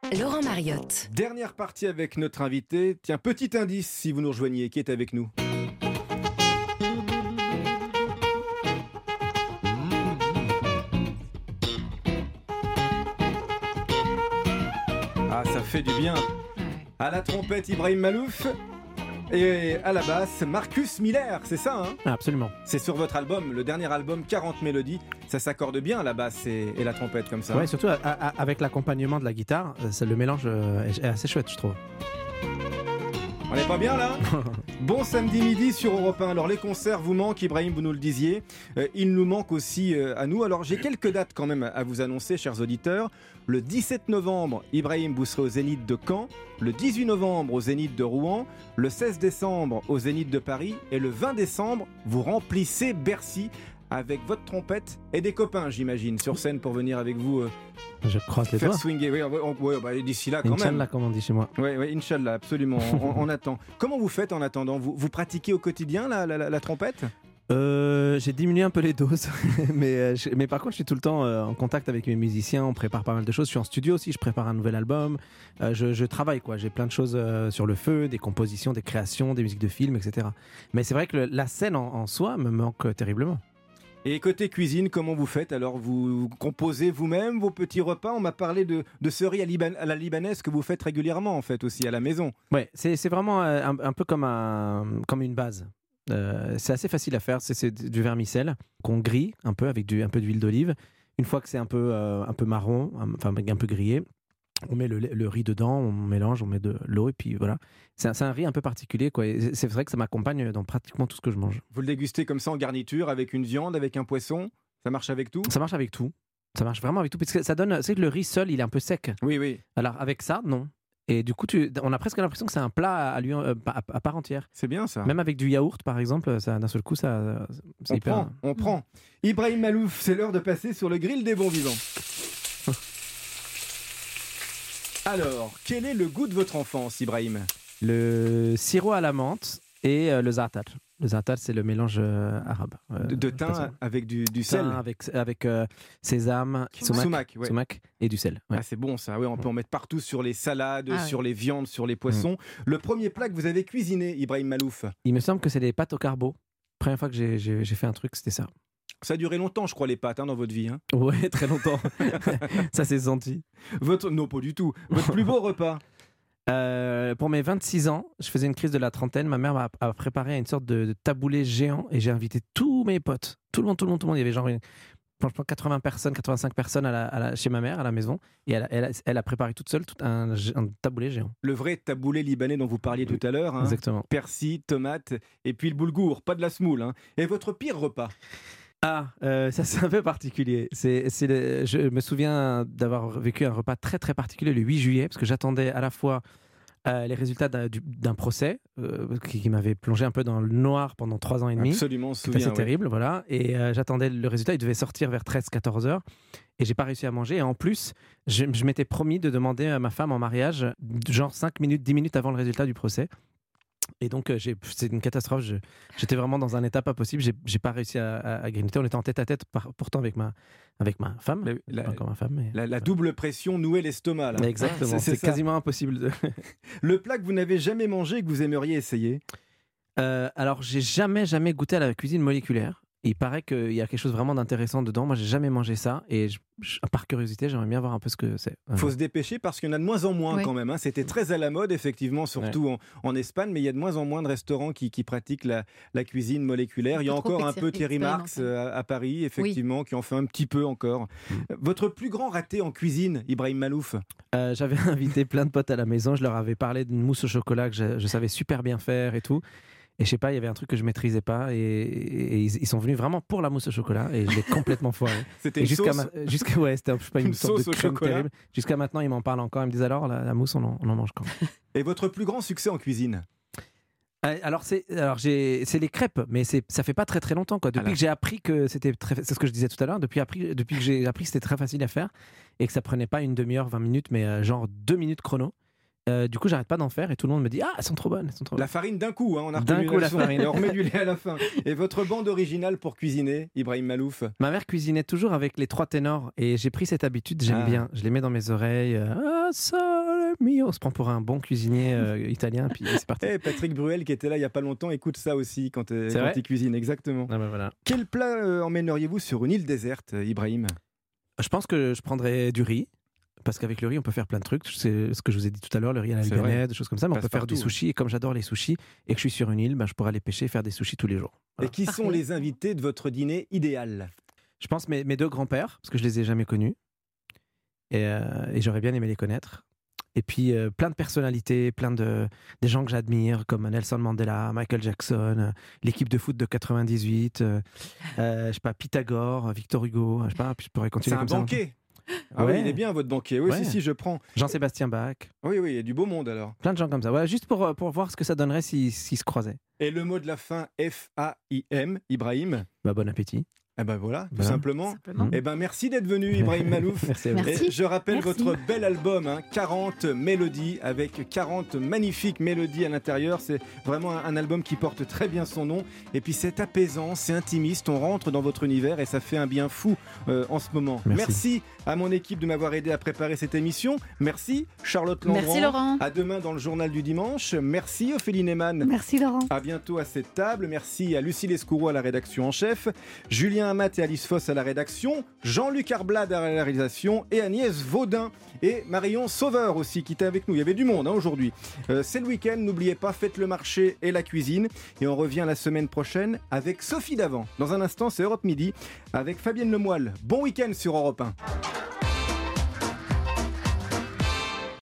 Laurent Mariotte. Dernière partie avec notre invité. Tiens, petit indice si vous nous rejoignez, qui est avec nous? Ah, ça fait du bien. À la trompette, Ibrahim Malouf. Et à la basse, Marcus Miller, c'est ça, hein? Absolument. C'est sur votre album, le dernier album, 40 mélodies. Ça s'accorde bien, la basse et la trompette, comme ça. Ouais, surtout avec l'accompagnement de la guitare, le mélange est assez chouette, je trouve. On n'est pas bien là? Bon samedi midi sur Europe 1. Alors les concerts vous manquent, Ibrahim, vous nous le disiez. Il nous manque aussi à nous. Alors j'ai quelques dates quand même à vous annoncer, chers auditeurs. Le 17 novembre, Ibrahim, vous serez au Zénith de Caen. Le 18 novembre, au Zénith de Rouen. Le 16 décembre, au Zénith de Paris. Et le 20 décembre, vous remplissez Bercy avec votre trompette et des copains, j'imagine, sur scène pour venir avec vous Je croise les faire doigts. swinger. Oui, d'ici là, quand même. Inch'Allah, comme on dit chez moi. Oui, Inch'Allah, absolument. On attend. Comment vous faites en attendant? Vous pratiquez au quotidien la trompette? J'ai diminué un peu les doses, mais par contre, je suis tout le temps en contact avec mes musiciens. On prépare pas mal de choses. Je suis en studio aussi, je prépare un nouvel album. Je travaille, quoi. J'ai plein de choses sur le feu, des compositions, des créations, des musiques de films, etc. Mais c'est vrai que la scène en soi me manque terriblement. Et côté cuisine, comment vous faites? Alors, vous composez vous-même vos petits repas? On m'a parlé de ce riz à la libanaise que vous faites régulièrement, en fait, aussi à la maison. Ouais, c'est vraiment un peu comme une base. C'est assez facile à faire. C'est du vermicelle qu'on grille un peu avec un peu d'huile d'olive. Une fois que c'est un peu marron, enfin un peu grillé, on met le riz dedans, on mélange, on met de l'eau et puis voilà. C'est un riz un peu particulier, quoi. Et c'est vrai que ça m'accompagne dans pratiquement tout ce que je mange. Vous le dégustez comme ça en garniture, avec une viande, avec un poisson? Ça marche avec tout? Ça marche avec tout. Ça marche vraiment avec tout. Parce que ça donne. C'est que le riz seul, il est un peu sec. Oui. Alors avec ça, non. Et du coup, on a presque l'impression que c'est un plat à part entière. C'est bien ça. Même avec du yaourt, par exemple, ça, d'un seul coup, c'est hyper... On prend. Ibrahim Malouf, c'est l'heure de passer sur le grill des bons vivants. Alors, quel est le goût de votre enfance, Ibrahim? Le sirop à la menthe et le za'atar. Le za'atar, c'est le mélange arabe. De thym avec du sel. Avec sésame, sumac et du sel. Ouais. Ah, c'est bon ça. Oui, on peut en mettre partout sur les salades, sur les viandes, sur les poissons. Le premier plat que vous avez cuisiné, Ibrahim Malouf? Il me semble que c'est des pâtes au carbo. Première fois que j'ai fait un truc, c'était ça. Ça a duré longtemps, je crois, les pâtes dans votre vie. Hein. Ouais, très longtemps. Ça s'est senti. Non, pas du tout. Votre plus beau repas? Pour mes 26 ans, je faisais une crise de la trentaine. Ma mère m'a préparé une sorte de taboulé géant et j'ai invité tous mes potes. Tout le monde. Il y avait genre franchement 80 personnes, 85 personnes chez ma mère à la maison. Et elle a préparé toute seule un taboulé géant. Le vrai taboulé libanais dont vous parliez tout à l'heure. Hein. Exactement. Persil, tomate et puis le boulgour, pas de la semoule. Hein. Et votre pire repas? Ça c'est un peu particulier. Je me souviens d'avoir vécu un repas très très particulier le 8 juillet parce que j'attendais à la fois les résultats d'un procès qui m'avait plongé un peu dans le noir pendant 3 ans et demi. Absolument, C'était assez terrible, voilà. Et j'attendais le résultat, il devait sortir vers 13-14 heures et j'ai pas réussi à manger. Et en plus, je m'étais promis de demander à ma femme en mariage genre 5 minutes, 10 minutes avant le résultat du procès. Et donc, c'est une catastrophe. J'étais vraiment dans un état pas possible. J'ai pas réussi à grignoter. On était en tête à tête, pourtant avec ma femme. La double pression nouait l'estomac. Là. Exactement. C'est quasiment impossible. Le plat que vous n'avez jamais mangé et que vous aimeriez essayer? Alors, j'ai jamais goûté à la cuisine moléculaire. Il paraît qu'il y a quelque chose vraiment d'intéressant dedans. Moi, j'ai jamais mangé ça et par curiosité, j'aimerais bien voir un peu ce que c'est. Faut se dépêcher parce qu'il y en a de moins en moins quand même. Hein. C'était très à la mode, effectivement, surtout en Espagne, mais il y a de moins en moins de restaurants qui pratiquent la cuisine moléculaire. Il y a encore un peu Thierry Marx à Paris, effectivement, qui en fait un petit peu encore. Votre plus grand raté en cuisine, Ibrahim Malouf? J'avais invité plein de potes à la maison. Je leur avais parlé d'une mousse au chocolat que je savais super bien faire et tout. Et je sais pas, il y avait un truc que je maîtrisais pas et ils sont venus vraiment pour la mousse au chocolat et je l'ai complètement foiré. C'était une sauce c'était une sorte de crème chocolat terrible. Jusqu'à maintenant, ils m'en parlent encore. Ils me disent alors, la mousse, on en mange quand? Et votre plus grand succès en cuisine? Alors c'est les crêpes, mais ça fait pas très très longtemps quoi. Depuis que j'ai appris que c'est ce que je disais tout à l'heure. Depuis que j'ai appris que c'était très facile à faire et que ça prenait pas une demi-heure, 20 minutes, mais genre 2 minutes chrono. Du coup, j'arrête pas d'en faire et tout le monde me dit elles sont trop bonnes, elles sont trop bonnes. La farine d'un coup, on a D'un retenu coup, la la leçon. farine. Et on remet du lait à la fin. Et votre bande originale pour cuisiner, Ibrahim Malouf? Ma mère cuisinait toujours avec les 3 ténors et j'ai pris cette habitude, j'aime bien. Je les mets dans mes oreilles. Sole mio. On se prend pour un bon cuisinier italien, puis c'est parti. Et Patrick Bruel, qui était là il n'y a pas longtemps, écoute ça aussi quand il cuisine, exactement. Voilà. Quel plat emmèneriez-vous sur une île déserte, Ibrahim? Je pense que je prendrais du riz. Parce qu'avec le riz, on peut faire plein de trucs. C'est ce que je vous ai dit tout à l'heure, le riz à la libanais, des choses comme ça. Mais on peut faire des sushis. Et comme j'adore les sushis et que je suis sur une île, je pourrais aller pêcher et faire des sushis tous les jours. Voilà. Et qui sont les invités de votre dîner idéal? Je pense mes 2 grands-pères, parce que je les ai jamais connus. Et j'aurais bien aimé les connaître. Et puis plein de personnalités, des gens que j'admire, comme Nelson Mandela, Michael Jackson, l'équipe de foot de 98, je sais pas, Pythagore, Victor Hugo, je sais pas, je pourrais continuer comme ça. C'est un banquet. Ah oui, il est bien votre banquet. Oui, si, je prends. Jean-Sébastien Bach. Oui, il y a du beau monde alors. Plein de gens comme ça. Ouais, juste pour voir ce que ça donnerait s'ils se croisaient. Et le mot de la fin, F-A-I-M, Ibrahim. Bon appétit. Eh ben voilà, tout simplement. Eh ben merci d'être venu, Ibrahim Malouf. Merci à vous. Et je rappelle votre bel album, 40 mélodies, avec 40 magnifiques mélodies à l'intérieur. C'est vraiment un album qui porte très bien son nom. Et puis c'est apaisant, c'est intimiste. On rentre dans votre univers et ça fait un bien fou en ce moment. Merci à mon équipe de m'avoir aidé à préparer cette émission. Merci Charlotte Landran. Merci Laurent. À demain dans le journal du dimanche. Merci Ophélie Neyman. Merci Laurent. À bientôt à cette table. Merci à Lucie Lescoureau à la rédaction en chef, Julien Amat et Alice Foss à la rédaction, Jean-Luc Arblade à la réalisation et Agnès Vaudin et Marion Sauveur aussi qui était avec nous. Il y avait du monde aujourd'hui. C'est le week-end, n'oubliez pas, faites le marché et la cuisine. Et on revient la semaine prochaine avec Sophie Davant. Dans un instant, c'est Europe Midi avec Fabienne Lemoyle. Bon week-end sur Europe 1.